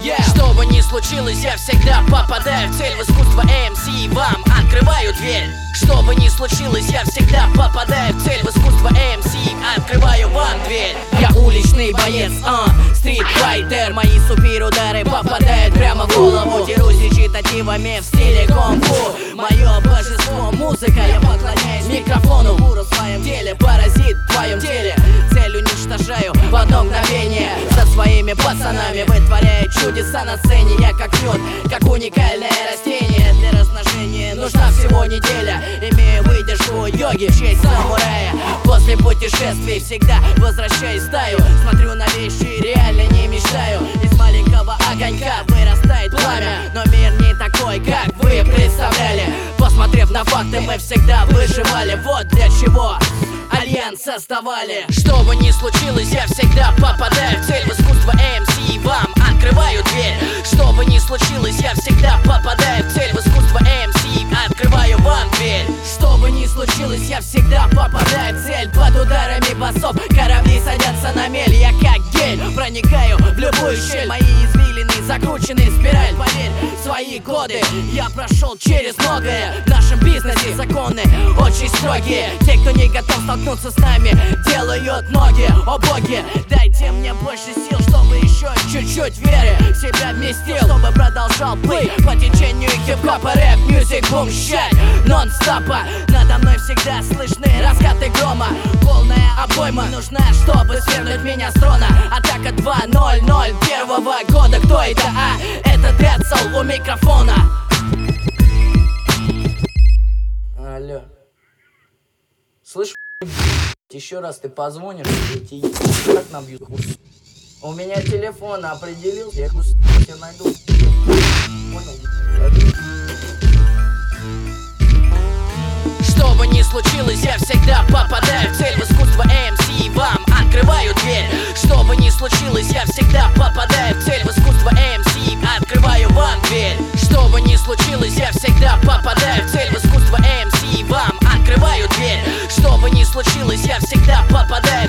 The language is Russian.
Что бы ни случилось, я всегда попадаю в цель. В искусство MC вам открываю дверь. Что бы ни случилось, я всегда попадаю в цель. В искусство MC открываю вам дверь. Я уличный боец, стритфайтер. Мои суперудары попадают прямо в голову. Дерусь речитативами в стиле кунг-фу. Мое божество музыка, я поклоняюсь микрофону. Гуру в своем деле, паразит в твоем теле. Цель уничтожаю в одно мгновение. За своими пацанами вытворяю чудеса на сцене. Я как мед, как уникальное растение. Для размножения нужна всего неделя. Имею выдержку йоги в честь самурая. После путешествий всегда возвращаюсь в стаю. Смотрю на вещи, реально не мечтаю. Из маленького огонька вырастает пламя. Но мир не такой, как вы представляли. Посмотрев на факты, мы всегда выживали. Вот для чего альянс создавали. Что бы ни случилось, я всегда попадаю в цель. В искусство MC вам открываю дверь. Что бы ни случилось, я всегда попадаю в цель. В искусство MC открываю вам дверь. Что бы ни случилось, я всегда попадаю в цель. Под ударами басов корабли садятся на мель. Я как гель проникаю в любую щель. Мои извилины закручены в спираль. Поверь, свои годы я прошел через многое. В нашем бизнесе законы очень строгие. Те, кто не готов столкнуться с нами, делают ноги. О боги, дайте мне больше сил, чтобы еще чуть-чуть веры в себя вместил, чтобы продолжал плыть по течению хип-хопа, рэп, мьюзик, бум-щать нон-стопа. Надо мной всегда слышны раскаты грома. Полная обойма нужна, чтобы свернуть меня с трона. Атака 2001 года. Кто это? Это Децл у микрофона. Алло. Слышь, еще раз ты позвонишь, как набьют хуй. У меня телефон определил, я тебя найду. Понял? Что бы ни случилось, я всегда попадаю в цель. В искусство MC вам открываю дверь. Что бы ни случилось, я всегда попадаю в цель. В искусство MC открываю вам дверь. Что бы ни случилось, я всегда попадаю в цель. В искусство MC вам открываю дверь. Что бы ни случилось, я всегда попадаю